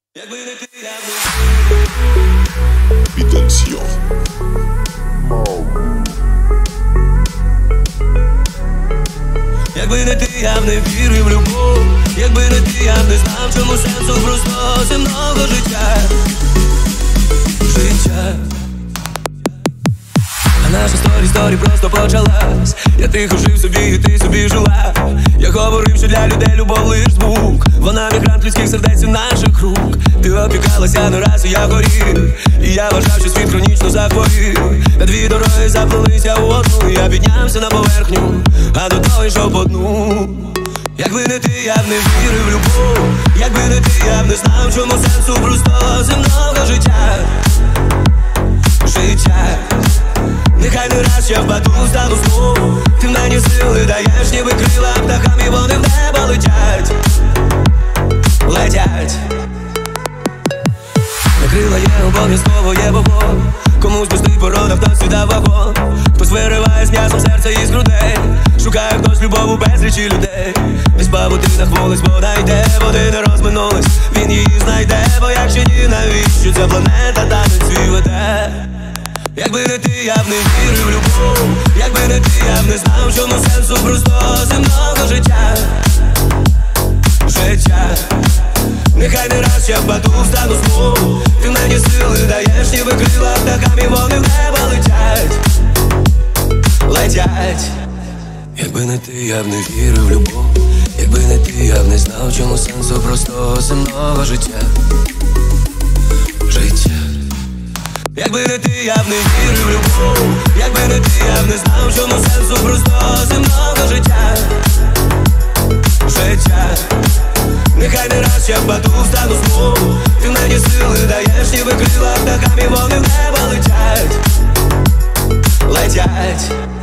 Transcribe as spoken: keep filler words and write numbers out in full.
Якби не ти, я б Піденсьйон. Якби не ти, я б не вірив в любов. Якби не ти, я б не знав, чому сенсу просто земного життя. Життя. А наша сторі, сторі просто почалась. Я тихо жив собі, і ти собі жила. Я говорив, що для людей любов лиш звук. Вона мігрант людських сердець і наших рук. Ти опікалася не раз, і я горів. І я вважав, що світ хронічно захворів. Та дві дороги заплелися у одну. І я піднявся на поверхню, а до того йшов по дну. Якби не ти, я б не вірив в любов. Якби не ти, я б не знав, чому сенсу простого земного життя. Життя. Нехай не раз я впаду, стану знову. Ти мені сили даєш, ніби крила птахам, і вони в небо летять. Летять. На крила є обов'язково, є вогонь. Комусь пустий порода, хтось віддав вагон. Хтось вириває з м'ясом серця із грудей. Шукає хтось любов у безлічі людей. Десь по будинах вулиць вода йде, води не розминулись, він її знайде. Бо якщо ні, навіщо ця планета танець свій веде? Якби не ти, я б не вірив в любов. Якби не ти, я б не знав, чому сенсу простого земного життя. Життя. Нехай не раз я впаду, встану знову. Ти мені сили даєш, ніби крила птахам, і вони в небо летять. Летять. Якби не ти, я б не вірив в любов. Якби не ти, я б не знав, чому сенсу простого земного життя. Життя. Якби не ти, я б не вірив в любов. Якби не ти, я б не знав, чому сенсу простого земного життя. Життя. Нехай не раз я впаду, встану знову. Ти мені сили даєш, ніби крила птахам, і вони в небо летять. Летять.